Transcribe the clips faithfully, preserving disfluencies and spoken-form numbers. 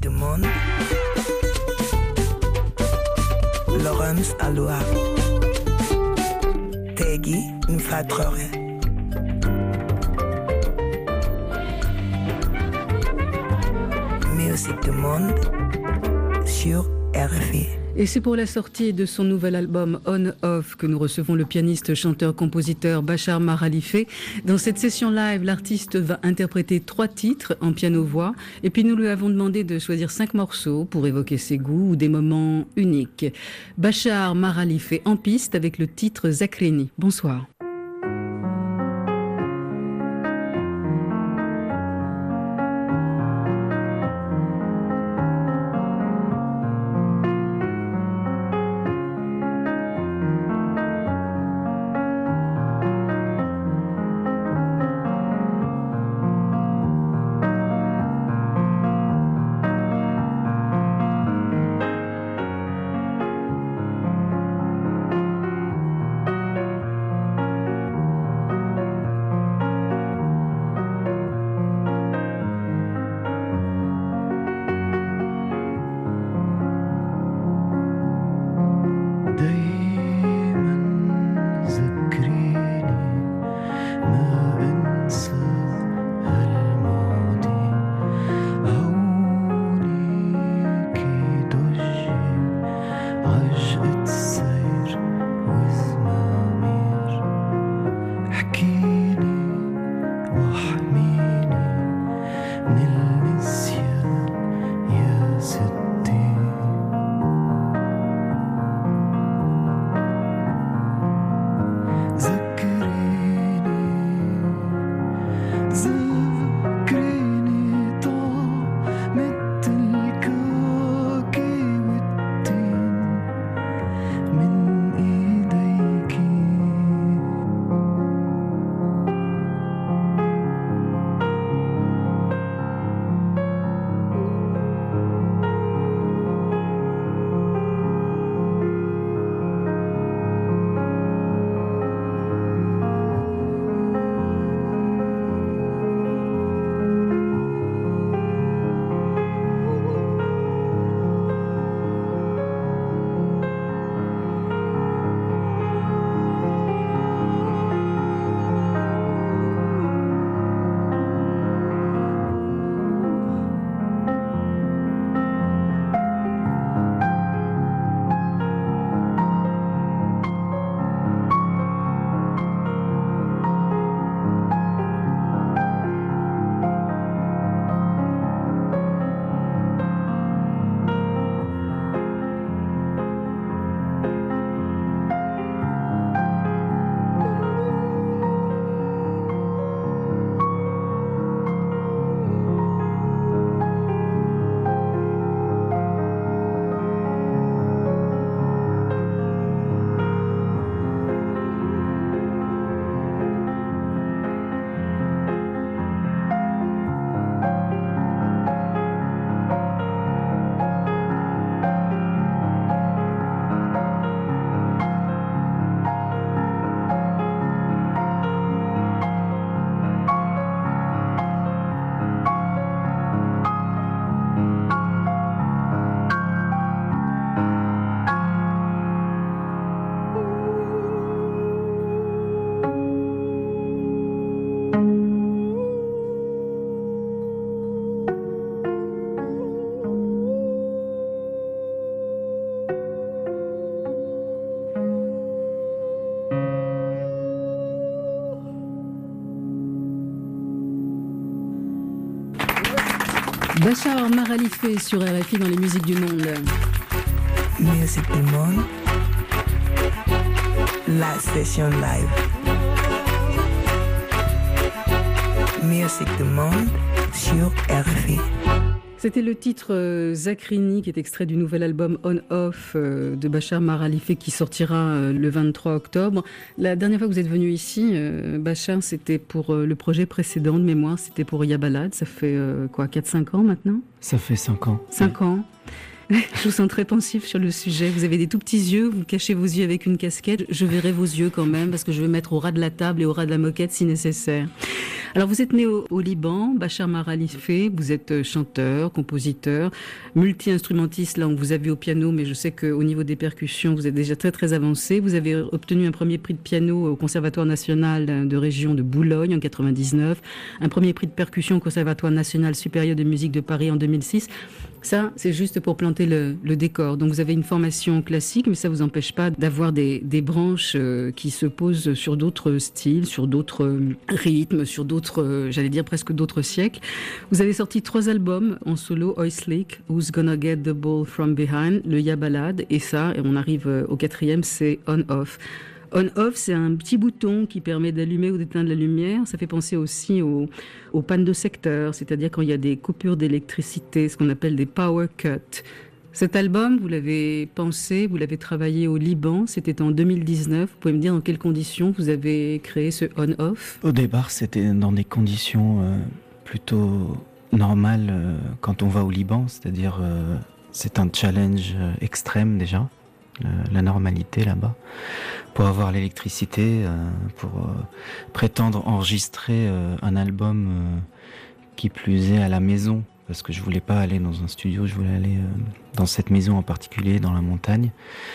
du monde. Laurence Aloha. Tegui Nfatrore. Musique du monde sur R F I. Et c'est pour la sortie de son nouvel album On Off que nous recevons le pianiste, chanteur, compositeur Bachar Mar Khalife. Dans cette session live, l'artiste va interpréter trois titres en piano-voix. Et puis nous lui avons demandé de choisir cinq morceaux pour évoquer ses goûts ou des moments uniques. Bachar Mar Khalife en piste avec le titre Zakrini. Bonsoir. Bachar Mar Khalife sur R F I dans les musiques du monde. Musique du monde. La session live. Musique du monde sur R F I. C'était le titre euh, Zakrini qui est extrait du nouvel album On Off euh, de Bachar Mar Khalife qui sortira euh, le vingt-trois octobre. La dernière fois que vous êtes venu ici, euh, Bachar, c'était pour euh, le projet précédent de mémoire, c'était pour Ya Balad. Ça fait euh, quoi, quatre cinq ans maintenant ? Ça fait cinq ans. cinq ans. Je vous sens très pensif sur le sujet. Vous avez des tout petits yeux, vous cachez vos yeux avec une casquette. Je verrai vos yeux quand même parce que je vais mettre au ras de la table et au ras de la moquette si nécessaire. Alors vous êtes né au, au Liban, Bachar Mar Khalife, vous êtes chanteur, compositeur, multi-instrumentiste. Là on vous a vu au piano, mais je sais qu'au niveau des percussions vous êtes déjà très très avancé. Vous avez obtenu un premier prix de piano au Conservatoire national de région de Boulogne en quatre-vingt-dix-neuf, un premier prix de percussion au Conservatoire national supérieur de musique de Paris en deux mille six. Ça, c'est juste pour planter le, le décor. Donc vous avez une formation classique, mais ça vous empêche pas d'avoir des, des branches euh, qui se posent sur d'autres styles, sur d'autres euh, rythmes, sur d'autres, euh, j'allais dire presque d'autres siècles. Vous avez sorti trois albums en solo, Oislik, Who's Gonna Get the Ball From Behind, le Ya Ballade, et ça, et on arrive euh, au quatrième, c'est On Off. On-off, c'est un petit bouton qui permet d'allumer ou d'éteindre la lumière. Ça fait penser aussi aux, aux pannes de secteur, c'est-à-dire quand il y a des coupures d'électricité, ce qu'on appelle des power cuts. Cet album, vous l'avez pensé, vous l'avez travaillé au Liban, c'était en deux mille dix-neuf. Vous pouvez me dire dans quelles conditions vous avez créé ce on-off ? Au départ, c'était dans des conditions euh, plutôt normales euh, quand on va au Liban, c'est-à-dire euh, c'est un challenge euh, extrême déjà. La normalité là-bas, pour avoir l'électricité, euh, pour euh, prétendre enregistrer euh, un album euh, qui plus est à la maison, parce que je voulais pas aller dans un studio, je voulais aller euh, dans cette maison en particulier, dans la montagne,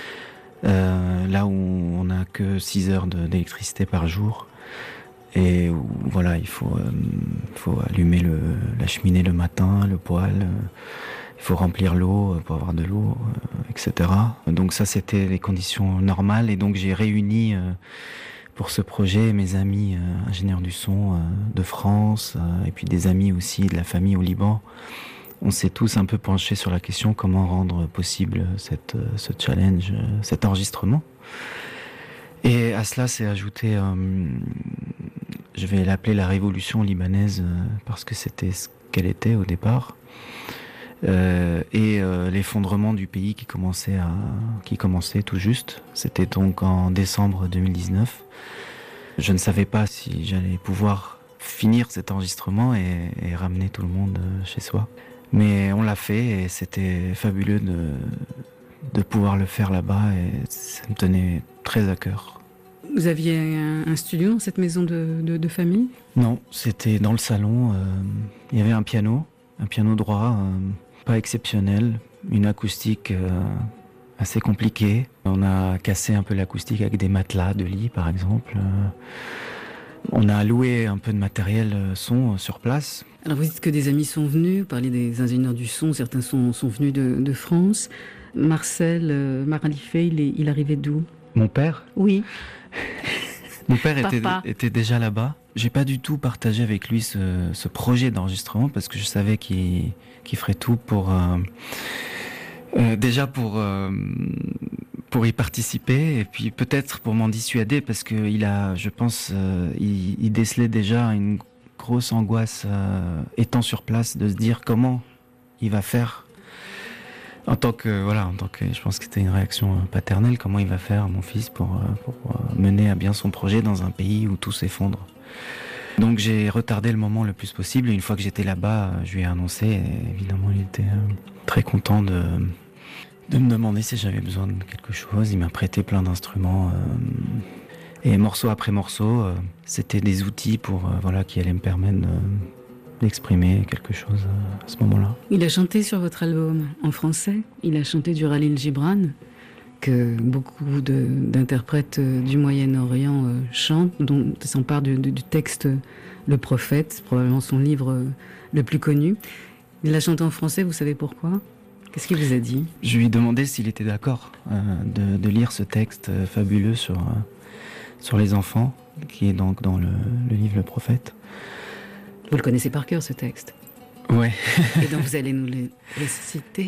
euh, là où on n'a que six heures de, d'électricité par jour, et où, voilà, il faut, euh, faut allumer le, la cheminée le matin, le poêle, euh, il faut remplir l'eau pour avoir de l'eau, euh, et cetera. Donc ça, c'était les conditions normales. Et donc j'ai réuni euh, pour ce projet mes amis euh, ingénieurs du son euh, de France euh, et puis des amis aussi de la famille au Liban. On s'est tous un peu penchés sur la question comment rendre possible cette, euh, ce challenge, euh, cet enregistrement. Et à cela s'est ajouté, euh, je vais l'appeler la révolution libanaise euh, parce que c'était ce qu'elle était au départ. Euh, et euh, l'effondrement du pays qui commençait à, qui commençait tout juste. C'était donc en décembre deux mille dix-neuf. Je ne savais pas si j'allais pouvoir finir cet enregistrement et, et ramener tout le monde chez soi. Mais on l'a fait et c'était fabuleux de, de pouvoir le faire là-bas et ça me tenait très à cœur. Vous aviez un, un studio dans cette maison de, de, de famille ? Non, c'était dans le salon. Euh, il y avait un piano, un piano droit. Euh, Pas exceptionnel, une acoustique euh, assez compliquée. On a cassé un peu l'acoustique avec des matelas de lit, par exemple. Euh, on a loué un peu de matériel euh, son euh, sur place. Alors vous dites que des amis sont venus, vous parlez des ingénieurs du son, certains sont, sont venus de, de France. Marcel euh, Mar Khalife, il, est, il arrivait d'où ? Mon père ? Oui. Mon père était, était déjà là-bas. J'ai pas du tout partagé avec lui ce, ce projet d'enregistrement parce que je savais qu'il, qu'il ferait tout pour euh, euh, déjà pour euh, pour y participer et puis peut-être pour m'en dissuader parce que il a, je pense, euh, il, il décelait déjà une grosse angoisse euh, étant sur place de se dire comment il va faire. En tant que, voilà, en tant que, je pense que c'était une réaction paternelle, comment il va faire, mon fils, pour, pour mener à bien son projet dans un pays où tout s'effondre. Donc j'ai retardé le moment le plus possible, et une fois que j'étais là-bas, je lui ai annoncé, et évidemment il était très content de, de me demander si j'avais besoin de quelque chose. Il m'a prêté plein d'instruments, euh, et morceau après morceau, euh, c'était des outils pour, euh, voilà, qui allaient me permettre de, d'exprimer quelque chose à ce moment-là. Il a chanté sur votre album en français, il a chanté du Khalil Gibran, que beaucoup de, d'interprètes du Moyen-Orient euh, chantent, dont s'empare du, du texte Le Prophète, c'est probablement son livre euh, le plus connu. Il l'a chanté en français, vous savez pourquoi ? Qu'est-ce qu'il vous a dit ? Je lui ai demandé s'il était d'accord euh, de, de lire ce texte euh, fabuleux sur, euh, sur les enfants, qui est donc dans le, le livre Le Prophète. Vous le connaissez par cœur, ce texte ? Ouais. Et donc vous allez nous le réciter ?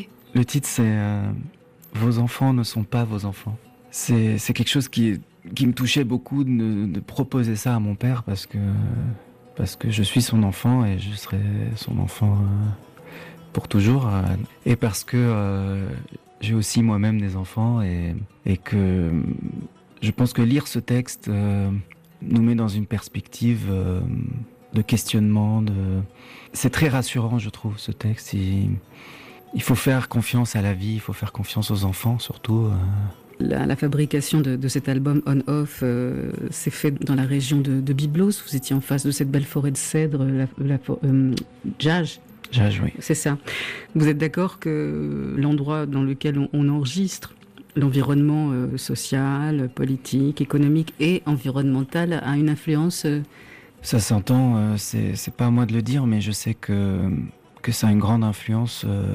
Le titre, c'est euh, « Vos enfants ne sont pas vos enfants ». C'est, c'est quelque chose qui, qui me touchait beaucoup de, de proposer ça à mon père parce que, parce que je suis son enfant et je serai son enfant euh, pour toujours. Euh, et parce que euh, j'ai aussi moi-même des enfants et, et que je pense que lire ce texte euh, nous met dans une perspective... Euh, de questionnement, de... c'est très rassurant, je trouve, ce texte. Il, il faut faire confiance à la vie, il faut faire confiance aux enfants surtout. Euh... La, la fabrication de, de cet album On-Off euh, s'est faite dans la région de, de Byblos. Vous étiez en face de cette belle forêt de cèdres, la, la, euh, Djaj. Djaj, oui. C'est ça. Vous êtes d'accord que l'endroit dans lequel on, on enregistre, l'environnement euh, social, politique, économique et environnemental a une influence euh... Ça s'entend, euh, c'est, c'est pas à moi de le dire, mais je sais que, que ça a une grande influence euh,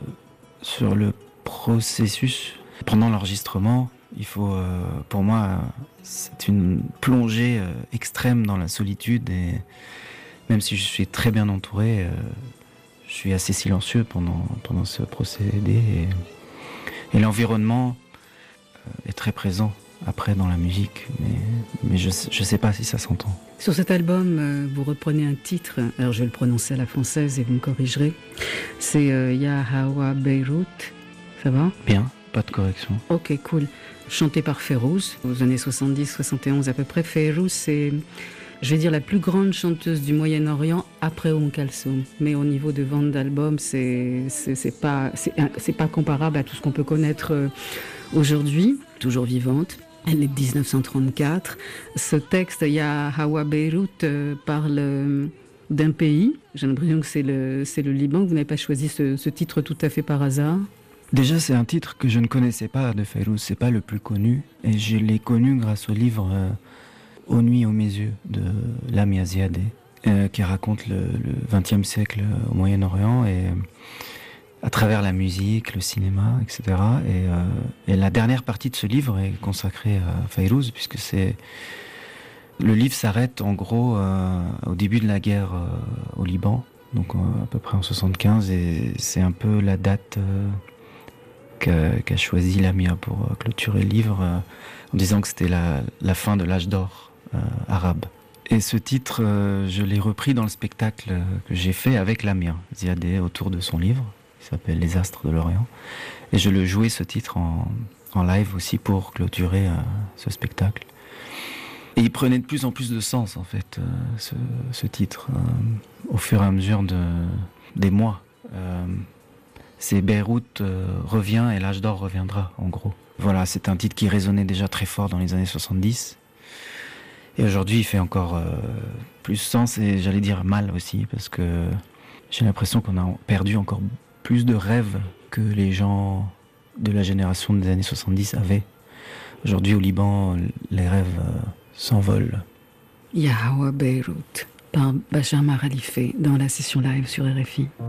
sur le processus. Pendant l'enregistrement, il faut, euh, pour moi, c'est une plongée euh, extrême dans la solitude et même si je suis très bien entouré, euh, je suis assez silencieux pendant, pendant ce procédé et, et l'environnement euh, est très présent après dans la musique, mais, mais je ne sais pas si ça s'entend. Sur cet album, euh, vous reprenez un titre, alors je vais le prononcer à la française et vous me corrigerez, c'est euh, Ya Hawa Beyrouth, ça va ? Bien. Pas de correction. Ok, cool. Chanté par Fayrouz, aux années soixante-dix soixante et onze à peu près. Fayrouz, c'est, je vais dire, la plus grande chanteuse du Moyen-Orient après Oum Kalsoum. Mais au niveau de vente d'albums, c'est, c'est, c'est, pas, c'est, c'est pas comparable à tout ce qu'on peut connaître aujourd'hui. Toujours vivante. Elle est de dix-neuf cent trente-quatre. Ce texte, Ya Hawa Beyrouth, euh, parle euh, d'un pays. J'ai l'impression que c'est le, c'est le Liban. Vous n'avez pas choisi ce, ce titre tout à fait par hasard. Déjà, c'est un titre que je ne connaissais pas de Fayrouz, c'est pas le plus connu, et je l'ai connu grâce au livre euh, Aux nuits aux mes yeux de Lamia Ziadeh, euh, qui raconte le, le vingtième siècle au Moyen-Orient, et euh, à travers la musique, le cinéma, et cetera. Et, euh, et la dernière partie de ce livre est consacrée à Fayrouz, puisque c'est le livre s'arrête en gros euh, au début de la guerre euh, au Liban, donc euh, à peu près en soixante-quinze, et c'est un peu la date euh, Qu'a, qu'a choisi Lamia pour clôturer le livre euh, en disant que c'était la, la fin de l'âge d'or euh, arabe. Et ce titre, euh, je l'ai repris dans le spectacle que j'ai fait avec Lamia Ziadeh autour de son livre, qui s'appelle Les Astres de l'Orient. Et je le jouais ce titre en, en live aussi pour clôturer euh, ce spectacle. Et il prenait de plus en plus de sens en fait, euh, ce, ce titre, euh, au fur et à mesure de, des mois. Euh, C'est Beyrouth euh, revient et l'âge d'or reviendra, en gros. Voilà, c'est un titre qui résonnait déjà très fort dans les années soixante-dix. Et aujourd'hui, il fait encore euh, plus sens et j'allais dire mal aussi, parce que j'ai l'impression qu'on a perdu encore plus de rêves que les gens de la génération des années soixante-dix avaient. Aujourd'hui, au Liban, les rêves euh, s'envolent. Ya Hawa Beyrouth, par Bachar Maralifé, dans la session live sur R F I.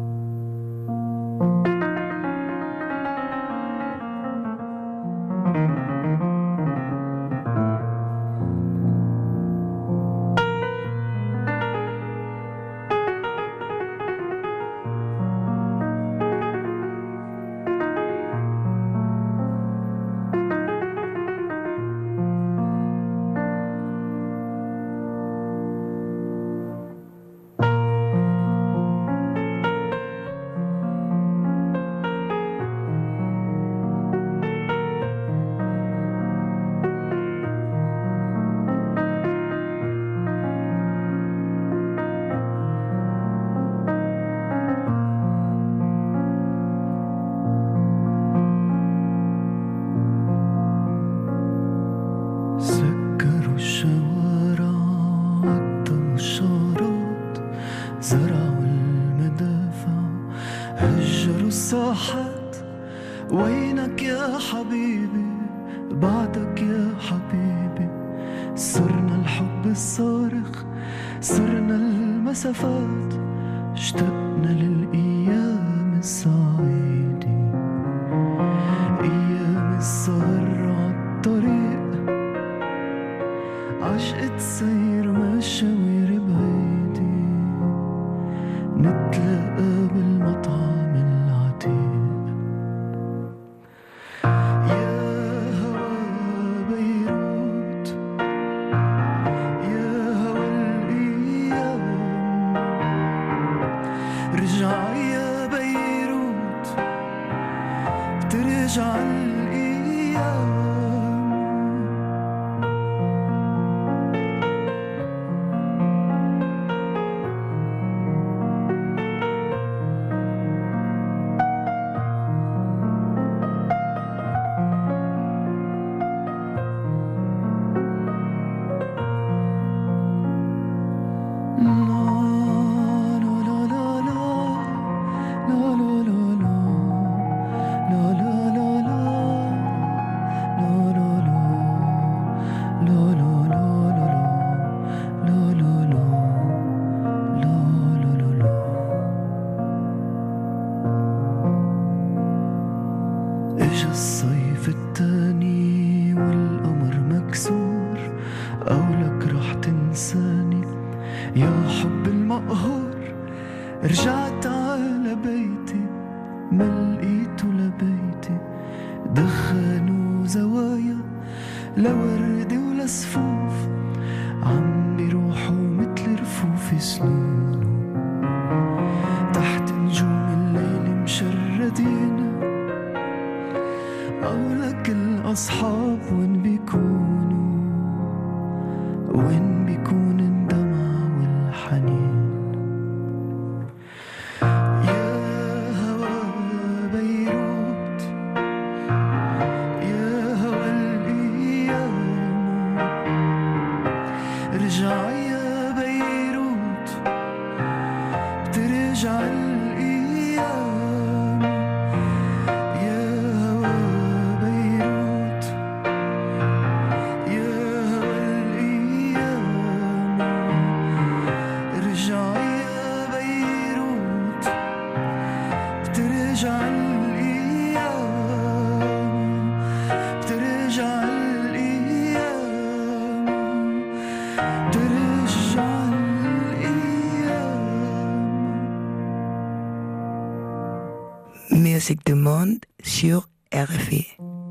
وينك يا حبيبي بعدك يا حبيبي صرنا الحب الصارخ صرنا المسافات اشتقنا للأيام السعيدة أيام السهر عالطريق عشقة سير مشاوير بعيدة نتلاقى بالمطعم العتيق الصيف التاني والقمر مكسور، قولك رح تنساني يا حب المقهور. رجعت على بيتي ما لقيته لبيتي، دخان وزوايا لوردي ولصفوف، عم بيروحوا متل رفوف سنونه تحت نجوم الليل مشردين. قولك الأصحاب وين بيكونوا، وين بيكون الدمع والحنين. Musique du monde sur R F I.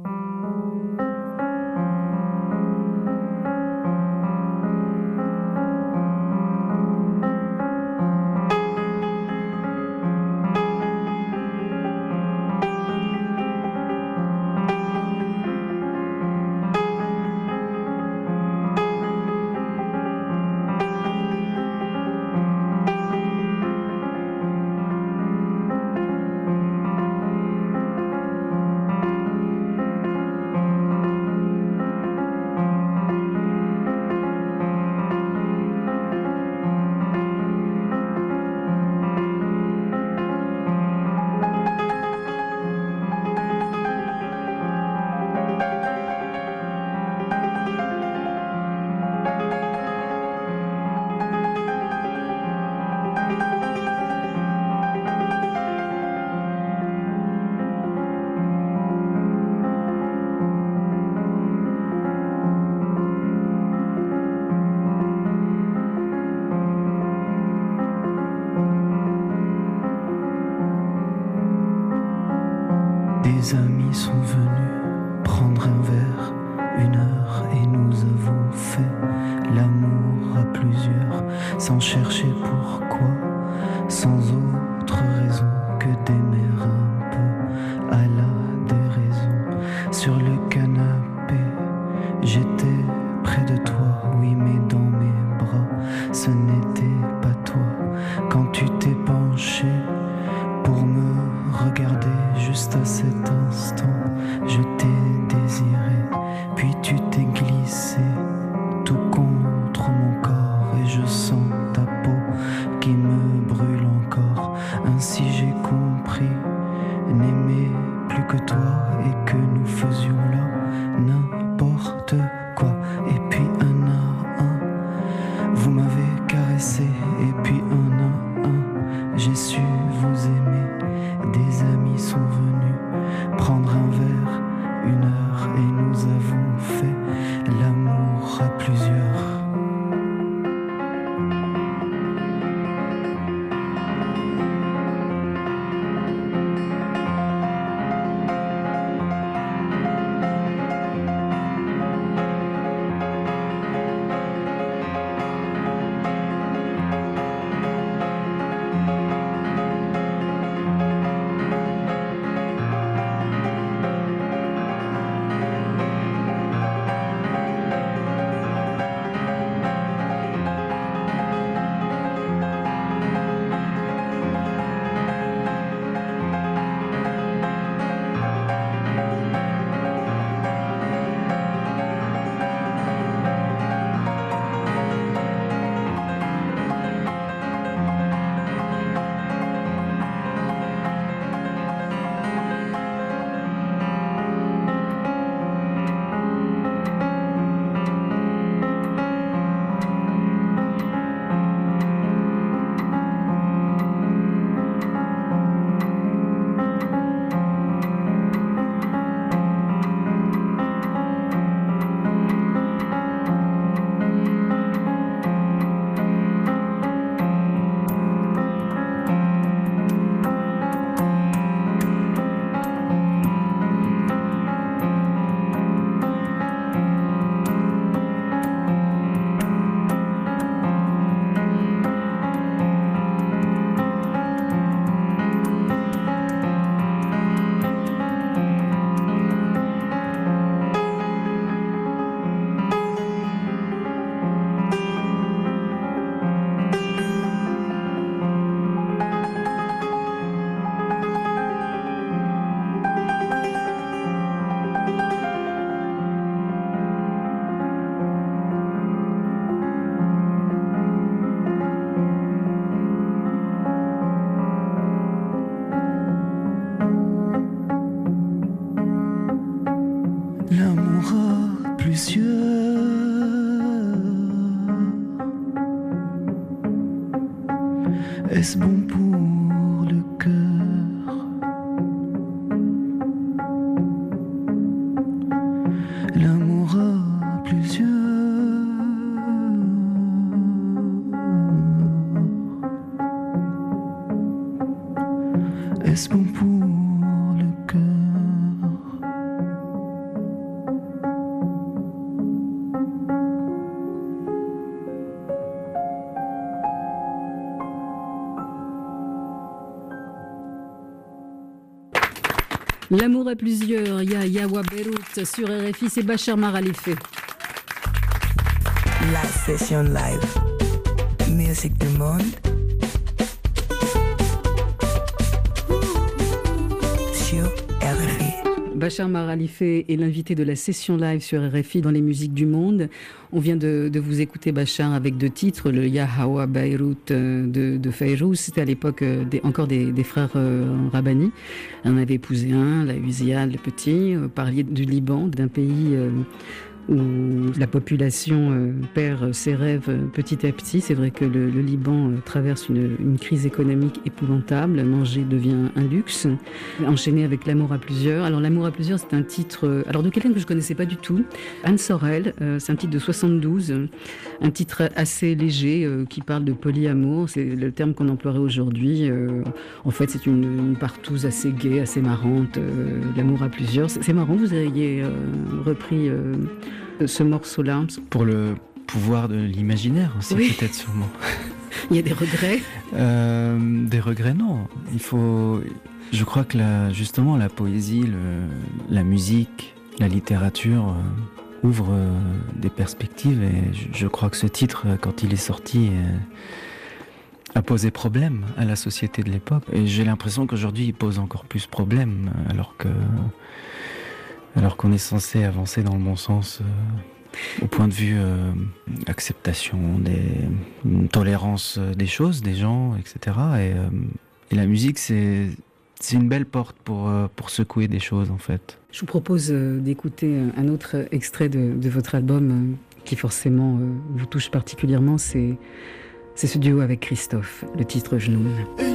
Des amis sont venus prendre un verre, une heure, et nous avons fait l'amour à plusieurs, sans chercher pourquoi, sans autre raison que d'aimer un peu à la déraison. Sur le canapé, j'étais près de toi, oui, mais dans mes bras, ce n'était pas toi. Quand tu t'es penché pour me regarder, juste à cet instant, je t'ai désiré, puis tu t'es glissé tout contre mon corps, et je sens ta peau qui me brûle encore. Ainsi j'ai compris n'aimer plus que toi, et que nous faisions là n'importe quoi. Et puis un à un, vous m'avez caressé, et puis un à un, j'ai su vous aimer. Des amis sont venus prendre un verre, une heure, et nous avons fait l'amour à plusieurs. Est-ce bon pour le cœur? L'amour a plusieurs. Est-ce bon pour le cœur? L'amour à plusieurs, Ya Yawa Beyrouth sur R F I, c'est Bachar Mar Khalife. La session live, musique du monde. Sur R F I. Bachar Mar Khalife est l'invité de la session live sur R F I dans les musiques du monde. On vient de, de vous écouter, Bachar, avec deux titres, le Ya Hawa Beyrouth de, de Fayrouz. C'était à l'époque des, encore des, des frères euh, Rabbani. On avait épousé un, la Uzial, le petit. Vous parliez du Liban, d'un pays euh, où la population euh, perd ses rêves petit à petit. C'est vrai que le, le Liban euh, traverse une, une crise économique épouvantable. Manger devient un luxe. Enchaîné avec L'amour à plusieurs. Alors L'amour à plusieurs, c'est un titre euh, alors de quelqu'un que je connaissais pas du tout, Anne Sorel. Euh, c'est un titre de soixante-douze, euh, un titre assez léger euh, qui parle de polyamour. C'est le terme qu'on emploierait aujourd'hui. Euh, en fait, c'est une, une partouze assez gaie, assez marrante. Euh, L'amour à plusieurs. C'est, c'est marrant, vous ayez euh, repris euh, ce morceau-là. Pour le pouvoir de l'imaginaire aussi, oui. Peut-être sûrement. Il y a des regrets euh, Des regrets, non. Il faut... Je crois que la, justement la poésie, le, la musique, la littérature euh, ouvrent euh, des perspectives et je, je crois que ce titre, quand il est sorti, euh, a posé problème à la société de l'époque. Et j'ai l'impression qu'aujourd'hui il pose encore plus problème alors que alors qu'on est censé avancer dans le bon sens euh, au point de vue euh, acceptation, des, tolérance des choses, des gens, et cetera. Et, euh, et la musique, c'est, c'est une belle porte pour, euh, pour secouer des choses, en fait. Je vous propose euh, d'écouter un autre extrait de, de votre album euh, qui forcément euh, vous touche particulièrement, c'est, c'est ce duo avec Christophe, le titre Jnoun.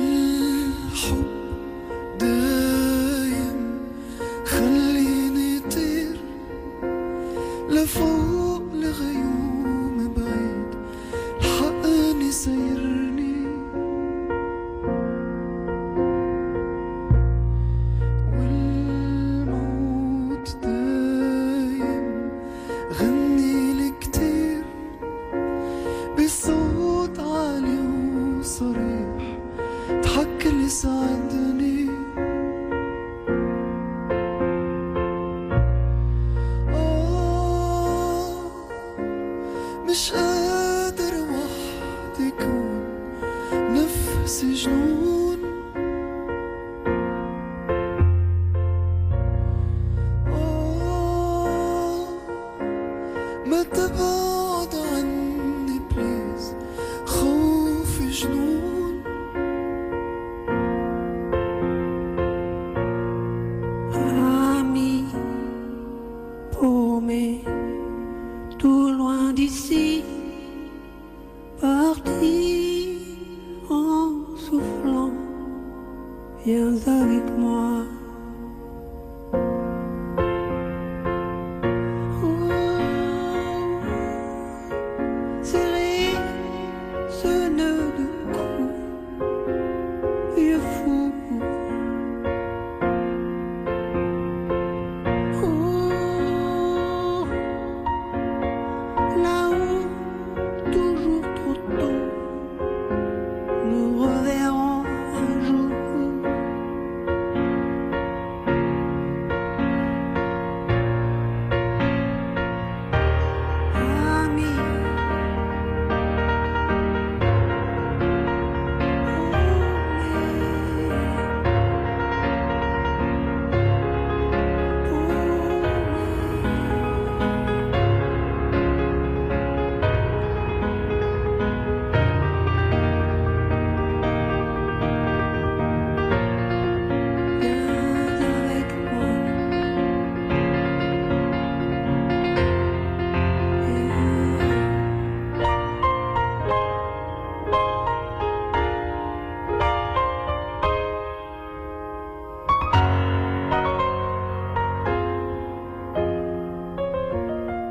لفوق لغيوم بعيد الحقني سيرني والموت دايم غني لي كتير بصوت عالي وصريح ضحك لي ساعدني مش قادر وحدي كون نفسي جنون آه ما تبعد عني بليز خوفي جنون Ami paumé tout loin d'ici,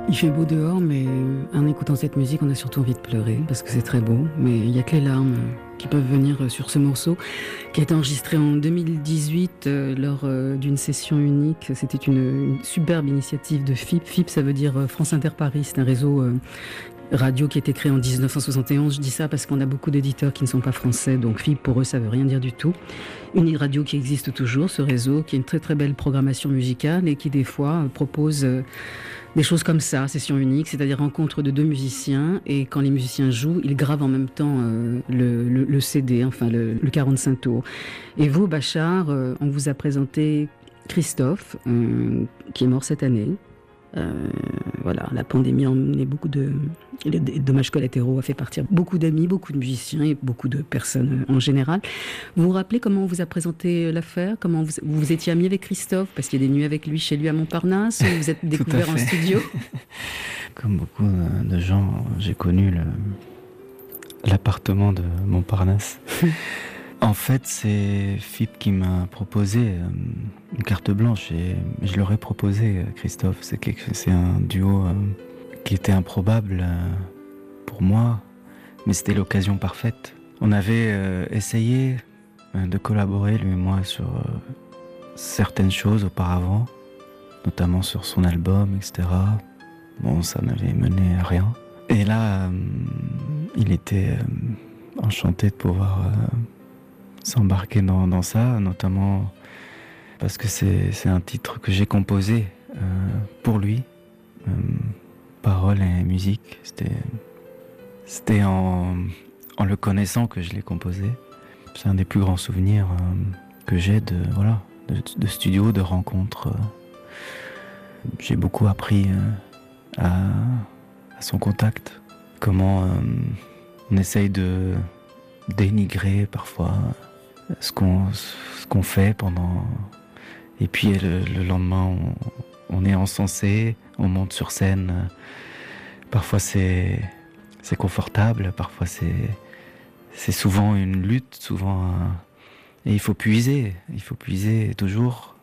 Il fait beau dehors, mais en écoutant cette musique, on a surtout envie de pleurer, parce que c'est très beau. Mais il n'y a que les larmes qui peuvent venir sur ce morceau, qui a été enregistré en deux mille dix-huit euh, lors euh, d'une session unique. C'était une, une superbe initiative de F I P. F I P, ça veut dire euh, France Inter Paris. C'est un réseau euh, radio qui a été créé en dix-neuf cent soixante et onze. Je dis ça parce qu'on a beaucoup d'éditeurs qui ne sont pas français, donc F I P, pour eux, ça veut rien dire du tout. Une radio qui existe toujours, ce réseau, qui a une très très belle programmation musicale et qui, des fois, euh, propose... Euh, des choses comme ça, session unique, c'est-à-dire rencontre de deux musiciens, et quand les musiciens jouent, ils gravent en même temps euh, le, le, le C D, enfin le, le quarante-cinq tours. Et vous, Bachar, euh, on vous a présenté Christophe, euh, qui est mort cette année. Euh, voilà, la pandémie a emmené beaucoup de... Les dommages collatéraux a fait partir beaucoup d'amis, beaucoup de musiciens et beaucoup de personnes en général. Vous vous rappelez comment on vous a présenté l'affaire? Comment vous, vous vous étiez ami avec Christophe? Parce qu'il y a des nuits avec lui chez lui à Montparnasse, ou vous êtes découvert en studio? Comme beaucoup de gens, j'ai connu le, l'appartement de Montparnasse. En fait, c'est F I P qui m'a proposé euh, une carte blanche, et je leur ai proposé, Christophe. C'est, quelque, c'est un duo euh, qui était improbable euh, pour moi, mais c'était l'occasion parfaite. On avait euh, essayé euh, de collaborer, lui et moi, sur euh, certaines choses auparavant, notamment sur son album, et cetera. Bon, ça n'avait mené à rien. Et là, euh, il était euh, enchanté de pouvoir... Euh, s'embarquer dans, dans ça, notamment parce que c'est, c'est un titre que j'ai composé euh, pour lui, euh, paroles et musique. C'était, c'était en, en le connaissant que je l'ai composé. C'est un des plus grands souvenirs euh, que j'ai de, voilà, de, de studio, de rencontres. Euh. J'ai beaucoup appris euh, à, à son contact, comment euh, on essaye de dénigrer parfois ce qu'on, ce qu'on fait pendant... Et puis le, le lendemain, on, on est encensé, on monte sur scène. Parfois c'est, c'est confortable, parfois c'est, c'est souvent une lutte, souvent un... Et il faut puiser, il faut puiser toujours.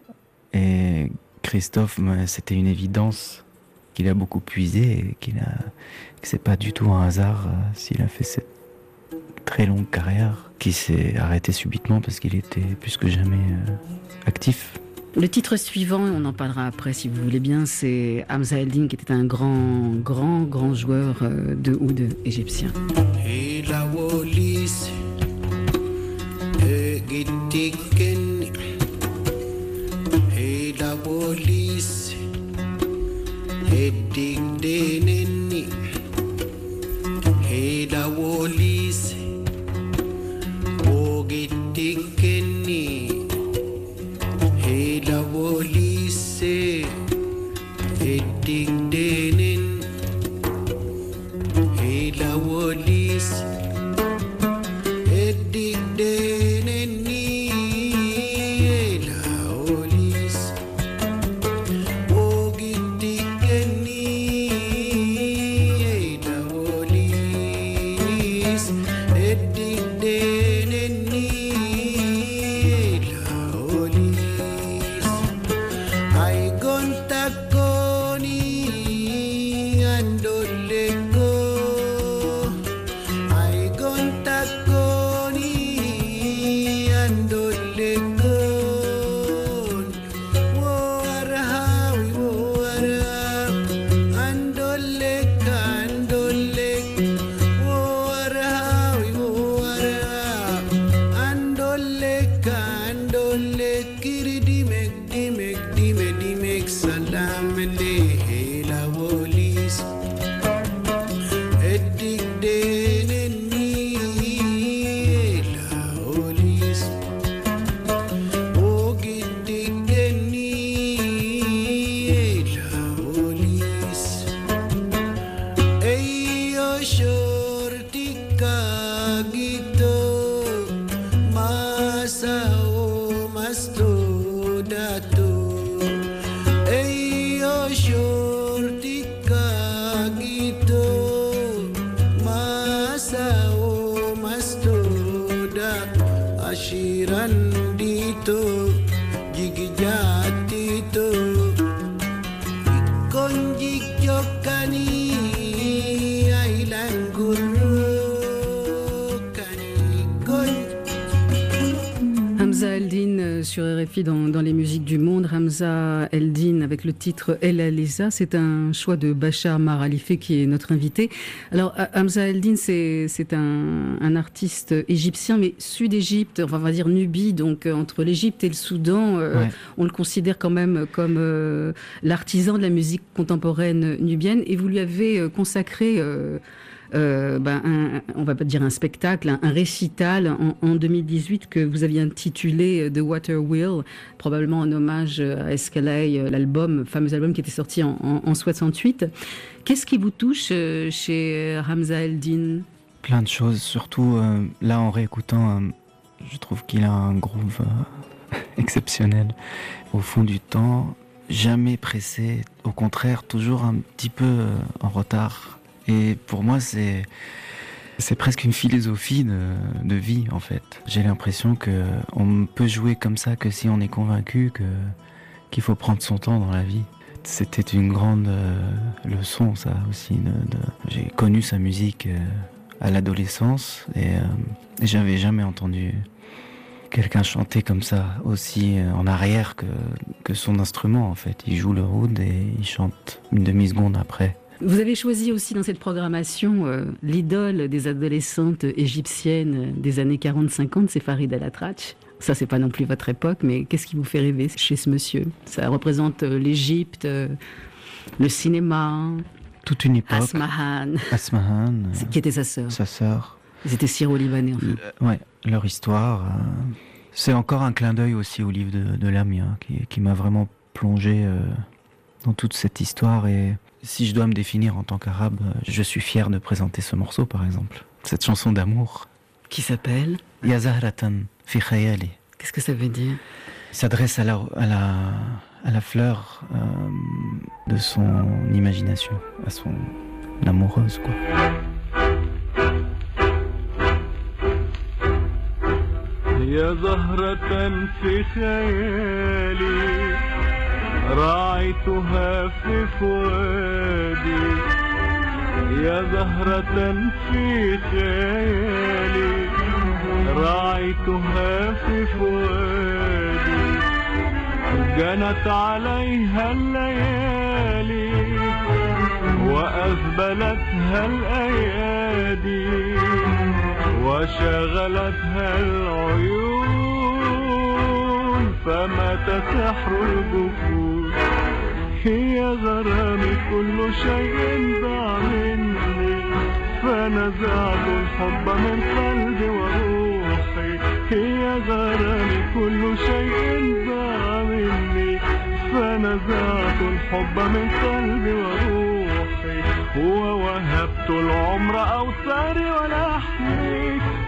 Et Christophe, c'était une évidence qu'il a beaucoup puisé et qu'il a... que c'est pas du tout un hasard s'il a fait cette très longue carrière qui s'est arrêtée subitement parce qu'il était plus que jamais euh, actif. Le titre suivant, on en parlera après si vous voulez bien, c'est Hamza El-Din, qui était un grand, grand, grand joueur euh, de oud égyptien. Jigi jati to, ikonjik jokan. sur R F I dans, dans les musiques du monde. Hamza Eldin avec le titre El Aleza. C'est un choix de Bachar Mar Alifé qui est notre invité. Alors Hamza Eldin, c'est, c'est un, un artiste égyptien, mais sud-Égypte, enfin on va dire Nubie, donc euh, entre l'Égypte et le Soudan. Euh, ouais. On le considère quand même comme euh, l'artisan de la musique contemporaine nubienne. Et vous lui avez euh, consacré... Euh, Euh, ben, un, on va pas dire un spectacle, un, un récital en, en deux mille dix-huit que vous aviez intitulé The Water Wheel, probablement en hommage à S K L A, l'album, le fameux album qui était sorti en, en, en soixante-huit. Qu'est-ce qui vous touche euh, chez Hamza Eldin ? Plein de choses, surtout euh, là en réécoutant, euh, je trouve qu'il a un groove euh, exceptionnel au fond du temps, jamais pressé, au contraire toujours un petit peu euh, en retard. Et pour moi, c'est, c'est presque une philosophie de, de vie, en fait. J'ai l'impression qu'on peut jouer comme ça que si on est convaincu que, qu'il faut prendre son temps dans la vie. C'était une grande euh, leçon, ça aussi. De, de... J'ai connu sa musique euh, à l'adolescence et, euh, et j'avais jamais entendu quelqu'un chanter comme ça, aussi euh, en arrière que, que son instrument, en fait. Il joue le oud et il chante une demi-seconde après. Vous avez choisi aussi dans cette programmation euh, l'idole des adolescentes égyptiennes des années quarante cinquante, c'est Farid El Atrache. Ça, c'est pas non plus votre époque, mais qu'est-ce qui vous fait rêver chez ce monsieur ? Ça représente euh, l'Égypte, euh, le cinéma. Toute une époque. Asmahan. Asmahan. Euh, qui était sa sœur. Sa sœur. Ils étaient syro-libanais, en fait. Le, ouais, leur histoire. Euh, c'est encore un clin d'œil aussi au livre de, de Lamia, qui, qui m'a vraiment plongé euh, dans toute cette histoire. Et si je dois me définir en tant qu'arabe, je suis fier de présenter ce morceau, par exemple. Cette chanson d'amour. Qui s'appelle Ya Zahratan fi khayali. Qu'est-ce que ça veut dire ? Il s'adresse à la, à la, à la fleur euh, de son imagination, à son amoureuse, quoi. Ya Zahratan fi khayali راعيتها في فؤادي يا زهرة في خيالي راعيتها في فؤادي جنت عليها الليالي وأذبلتها الأيادي وشغلتها العيون فمات سحر الجفون هي غرامي كل شيء ضاع مني فنزعت الحب من قلبي وروحي هي غرامي كل شيء ضاع مني فنزعت الحب من قلبي وروحي ووهبت العمر أوصاري ولحمي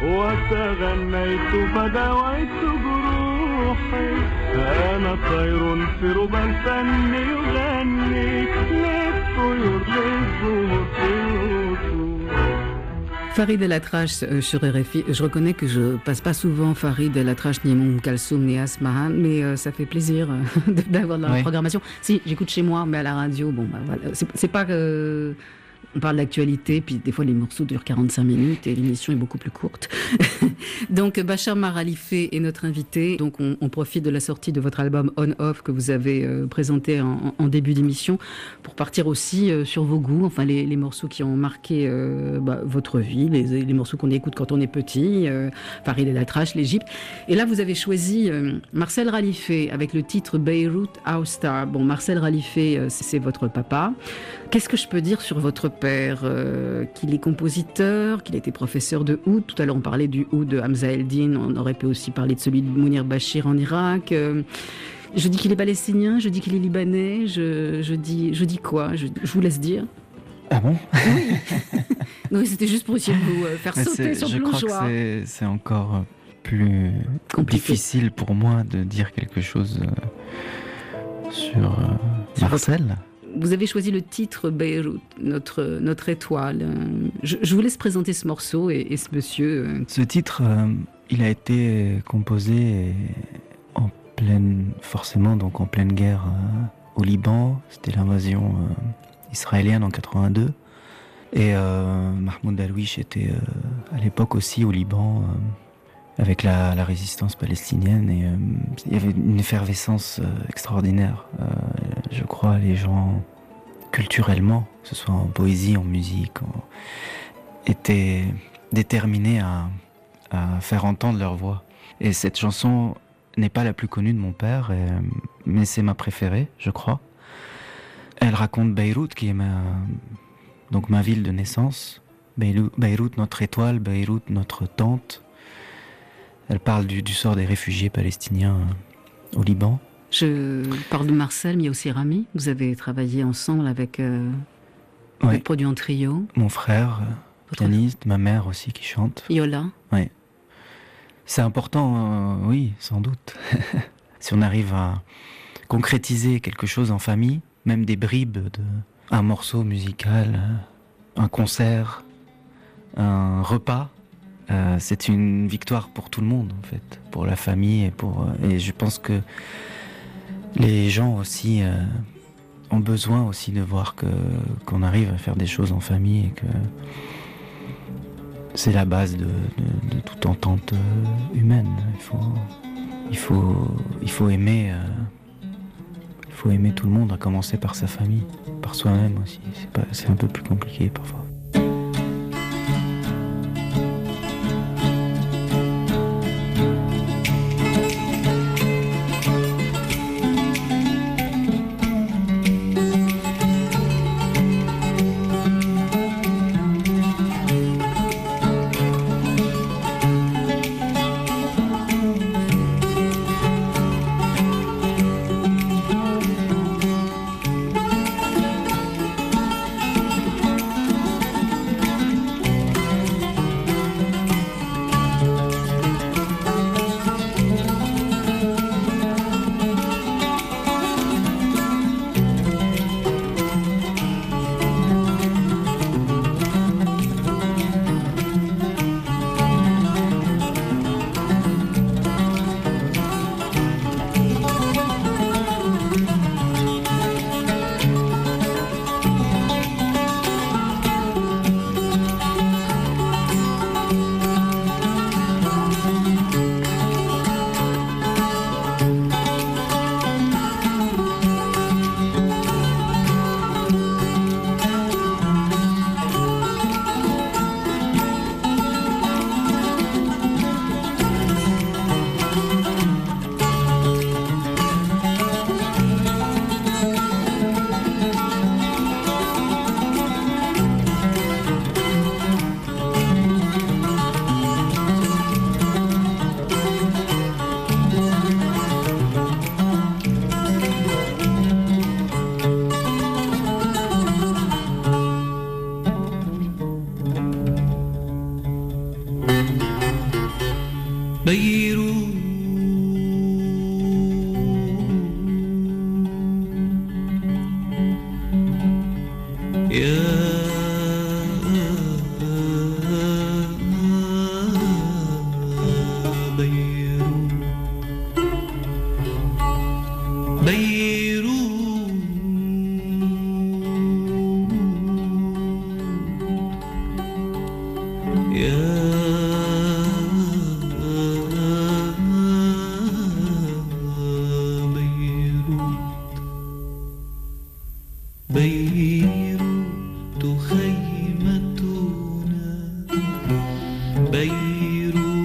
وتغنيت فدويت جروحي أنا طير في ربى الفن يغني للطيور للزهور في الوصول. Farid El Atrache euh, sur R F I. Je reconnais que je passe pas souvent Farid El Atrache ni Umm Kalsoum ni Asmahan, mais euh, ça fait plaisir euh, d'avoir de la oui. programmation. Si, j'écoute chez moi, mais à la radio, bon, bah, voilà. c'est, c'est pas que... Euh, on parle d'actualité, puis des fois les morceaux durent quarante-cinq minutes et l'émission est beaucoup plus courte. Donc Bachar Mar Alifé est notre invité. Donc on, on profite de la sortie de votre album On Off que vous avez euh, présenté en, en début d'émission pour partir aussi euh, sur vos goûts, enfin les, les morceaux qui ont marqué euh, bah, votre vie, les, les morceaux qu'on écoute quand on est petit, euh, Farid El Atrache, l'Égypte. Et là vous avez choisi euh, Marcel Ralifé avec le titre Beyrouth House Star. Bon, Marcel Ralifé, euh, c'est votre papa. Qu'est-ce que je peux dire sur votre père, euh, qu'il est compositeur, qu'il a été professeur de oud. Tout à l'heure, on parlait du oud de Hamza Eldin. On aurait pu aussi parler de celui de Mounir Bachir en Irak. Euh, je dis qu'il est palestinien, je dis qu'il est libanais. Je, je, dis, je dis quoi je, je vous laisse dire. Ah bon ? Oui. Non, c'était juste pour essayer de vous faire Mais sauter sur le plongeoir. Je crois que c'est, c'est encore plus compliqué. Difficile pour moi de dire quelque chose euh, sur euh, Marcel. Votre... Vous avez choisi le titre Beyrouth, notre, notre étoile. Je, je vous laisse présenter ce morceau et, et ce monsieur. Ce titre, euh, il a été composé en pleine, forcément donc en pleine guerre euh, au Liban. C'était l'invasion euh, israélienne en quatre-vingt-deux. Et euh, Mahmoud Darwish était euh, à l'époque aussi au Liban. Euh, avec la, la résistance palestinienne. Et euh, il y avait une effervescence euh, extraordinaire. Euh, je crois les gens, culturellement, que ce soit en poésie, en musique, en, étaient déterminés à, à faire entendre leur voix. Et cette chanson n'est pas la plus connue de mon père, et, mais c'est ma préférée, je crois. Elle raconte Beyrouth, qui est ma, donc ma ville de naissance. Beyrouth, notre étoile, Beyrouth, notre tente. Elle parle du, du sort des réfugiés palestiniens au Liban. Je parle de Marcel, mais il y a aussi Rami. Vous avez travaillé ensemble avec... Euh, ouais. Avec produit en trio. Mon frère, Votre pianiste, frère. Ma mère aussi qui chante. Yola. Oui. C'est important, euh, oui, sans doute. Si on arrive à concrétiser quelque chose en famille, même des bribes de un morceau musical, un concert, un repas, euh, c'est une victoire pour tout le monde en fait, pour la famille et pour et je pense que les gens aussi euh, ont besoin aussi de voir que qu'on arrive à faire des choses en famille et que c'est la base de, de, de toute entente humaine. Il faut il faut il faut aimer euh, il faut aimer tout le monde, à commencer par sa famille, par soi-même aussi. C'est pas c'est un peu plus compliqué parfois.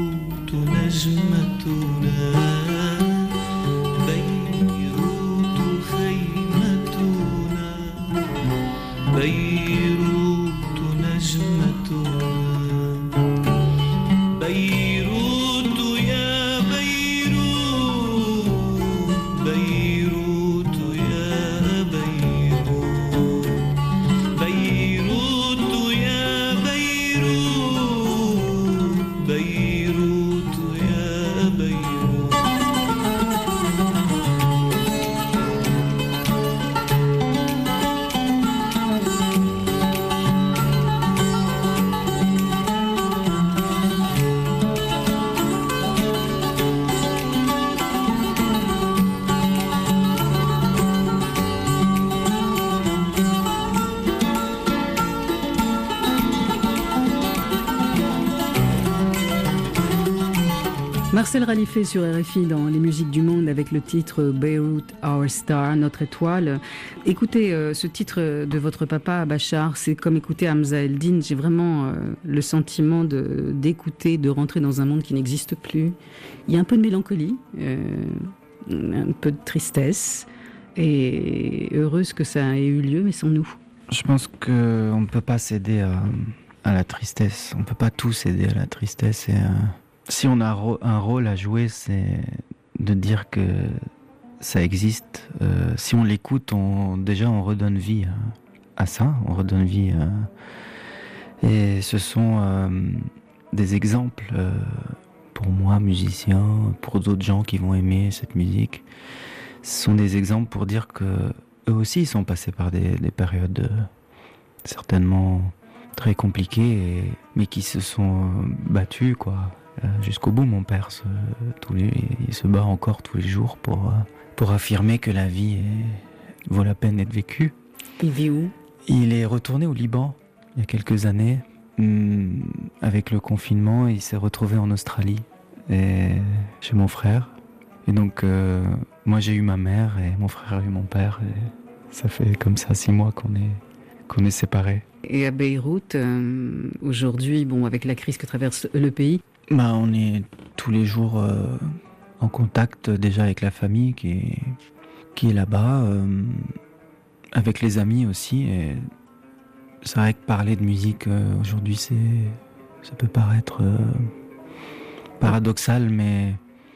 بيروت Marcel Ralifé sur R F I dans les musiques du monde avec le titre Beyrouth, Our Star, notre étoile. Écoutez euh, ce titre de votre papa Bachar, c'est comme écouter Hamza Eldin. J'ai vraiment euh, le sentiment de, d'écouter, de rentrer dans un monde qui n'existe plus. Il y a un peu de mélancolie, euh, un peu de tristesse et heureuse que ça ait eu lieu, mais sans nous. Je pense qu'on ne peut pas céder à, à la tristesse. On ne peut pas tout céder à la tristesse et... À... Si on a un rôle à jouer, c'est de dire que ça existe. Euh, si on l'écoute, on, déjà on redonne vie à, à ça, on redonne vie à... Et ce sont euh, des exemples euh, pour moi, musicien, pour d'autres gens qui vont aimer cette musique. Ce sont des exemples pour dire que eux aussi ils sont passés par des, des périodes euh, certainement très compliquées, et, mais qui se sont battus, quoi. Euh, jusqu'au bout. Mon père se, tous les, il se bat encore tous les jours pour, euh, pour affirmer que la vie est, vaut la peine d'être vécue. Il vit où ? Il est retourné au Liban il y a quelques années. Hum, avec le confinement, il s'est retrouvé en Australie et chez mon frère. Et donc euh, moi j'ai eu ma mère et mon frère a eu mon père, et ça fait comme ça six mois qu'on est, qu'on est séparés. Et à Beyrouth, euh, aujourd'hui, bon, avec la crise que traverse le pays, Bah, on est tous les jours euh, en contact déjà avec la famille qui est, qui est là-bas, euh, avec les amis aussi. Et c'est vrai que parler de musique euh, aujourd'hui, c'est, ça peut paraître euh, paradoxal, mais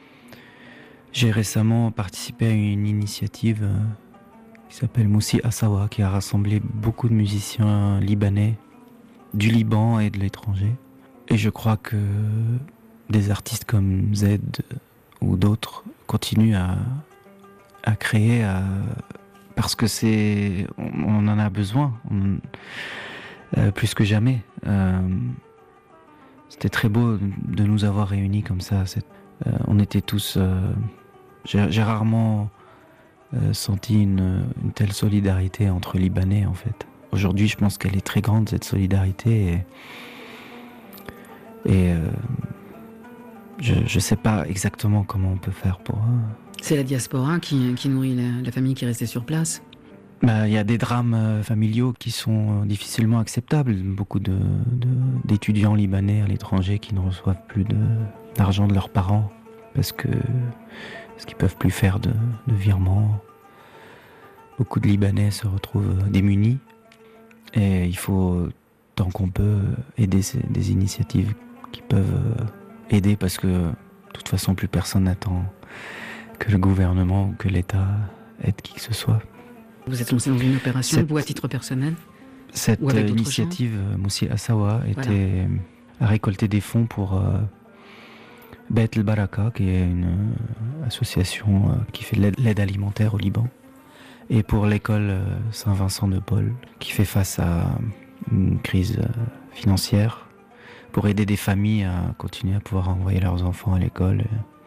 j'ai récemment participé à une initiative euh, qui s'appelle Moussi Assawa, qui a rassemblé beaucoup de musiciens libanais, du Liban et de l'étranger. Et je crois que des artistes comme Z ou d'autres continuent à, à créer, à, parce que c'est, on, on en a besoin, on, euh, plus que jamais. Euh, c'était très beau de nous avoir réunis comme ça. C'est, euh, on était tous... Euh, j'ai, j'ai rarement euh, senti une, une telle solidarité entre Libanais, en fait. Aujourd'hui, je pense qu'elle est très grande, cette solidarité, et Et euh, je ne sais pas exactement comment on peut faire pour... Euh... C'est la diaspora qui, qui nourrit la, la famille qui est restée sur place. Bah, y a des drames euh, familiaux qui sont euh, difficilement acceptables. Beaucoup de, de, d'étudiants libanais à l'étranger qui ne reçoivent plus de, d'argent de leurs parents parce, que, parce qu'ils ne peuvent plus faire de, de virements. Beaucoup de Libanais se retrouvent démunis. Et il faut, tant qu'on peut, aider ces, des initiatives qui peuvent aider, parce que de toute façon plus personne n'attend que le gouvernement ou que l'État aide qui que ce soit. Vous êtes lancé dans une opération, cette, vous à titre personnel ? Cette initiative Moussi Assawa était voilà. à récolter des fonds pour euh, Beit El Baraka, qui est une euh, association euh, qui fait de l'aide, l'aide alimentaire au Liban, et pour l'école euh, Saint-Vincent de Paul, qui fait face à une crise euh, financière, pour aider des familles à continuer à pouvoir envoyer leurs enfants à l'école.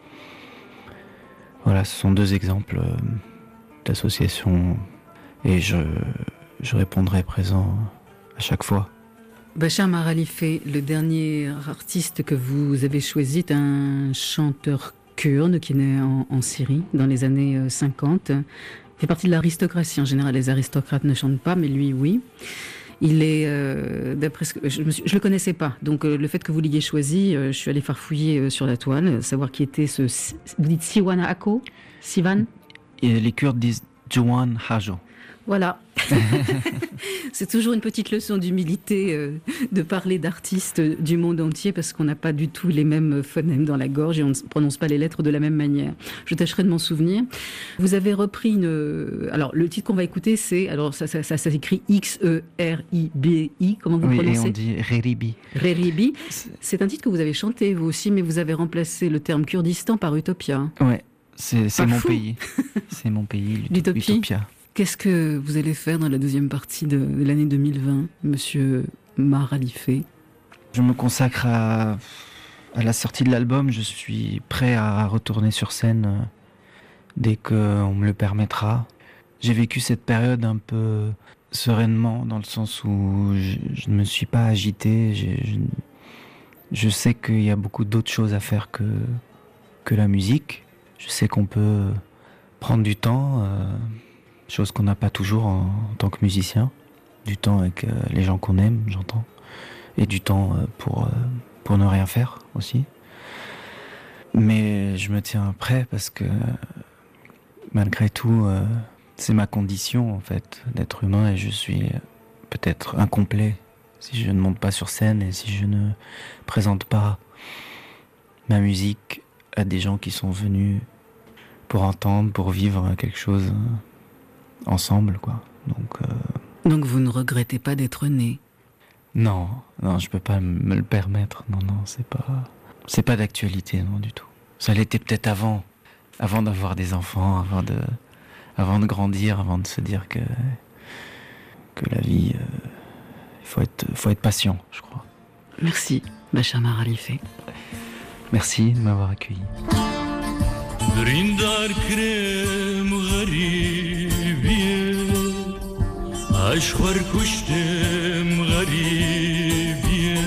Voilà, ce sont deux exemples euh, d'associations, et je, je répondrai présent à chaque fois. Bachar Maralifé, le dernier artiste que vous avez choisi est un chanteur kurde qui est né en, en Syrie dans les années cinquante. Il fait partie de l'aristocratie. En général, les aristocrates ne chantent pas, mais lui, oui. Il est, euh, d'après ce que je ne le connaissais pas, donc euh, le fait que vous l'ayez choisi, euh, je suis allée farfouiller euh, sur la toile, savoir qui était ce. Vous dites Siwan Ako, Sivan. Et les Kurdes disent Juan Hajo. Voilà. C'est toujours une petite leçon d'humilité euh, de parler d'artistes du monde entier, parce qu'on n'a pas du tout les mêmes phonèmes dans la gorge et on ne prononce pas les lettres de la même manière. Je tâcherai de m'en souvenir. Vous avez repris une... Alors, le titre qu'on va écouter, c'est... Alors, ça, ça, ça, ça s'écrit X E R I B I. Comment vous oui, prononcez ? Et on dit Reribi. Reribi. C'est un titre que vous avez chanté, vous aussi, mais vous avez remplacé le terme Kurdistan par Utopia. Ouais, c'est, c'est mon fou. pays. C'est mon pays, l'Utopie. Utopia. Qu'est-ce que vous allez faire dans la deuxième partie de l'année deux mille vingt, monsieur Maralifé ? Je me consacre à, à la sortie de l'album. Je suis prêt à retourner sur scène dès qu'on me le permettra. J'ai vécu cette période un peu sereinement, dans le sens où je, je ne me suis pas agité. Je, je, je sais qu'il y a beaucoup d'autres choses à faire que, que la musique. Je sais qu'on peut prendre du temps, euh, chose qu'on n'a pas toujours en, en tant que musicien. Du temps avec euh, les gens qu'on aime, j'entends. Et du temps euh, pour, euh, pour ne rien faire aussi. Mais je me tiens prêt parce que malgré tout, euh, c'est ma condition en fait d'être humain et je suis peut-être incomplet si je ne monte pas sur scène et si je ne présente pas ma musique à des gens qui sont venus pour entendre, pour vivre quelque chose ensemble, quoi. Donc, euh... Donc vous ne regrettez pas d'être né? Non, non, je peux pas me le permettre. Non, non, c'est pas, c'est pas d'actualité, non du tout. Ça l'était peut-être avant, avant d'avoir des enfants, avant de, avant de grandir, avant de se dire que que la vie, il euh, faut être, faut être patient, je crois. Merci, Bachar Mar Khalife. Merci de m'avoir accueilli. برندار كريم غريبية أشخر كشتم غريبية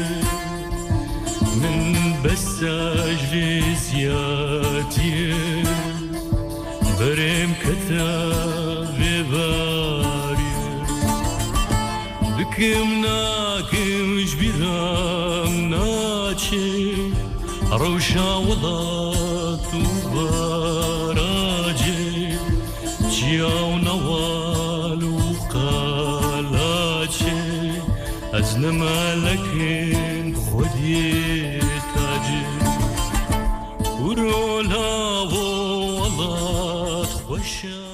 من بس أجلي زياتية بريم كتاب بارية بكم ناكم جبيرام ناتشي روشا وضات وبراجي جياو نوال وقالاتشي أزنم لكن خدي تاجي ورولا وضات خوشا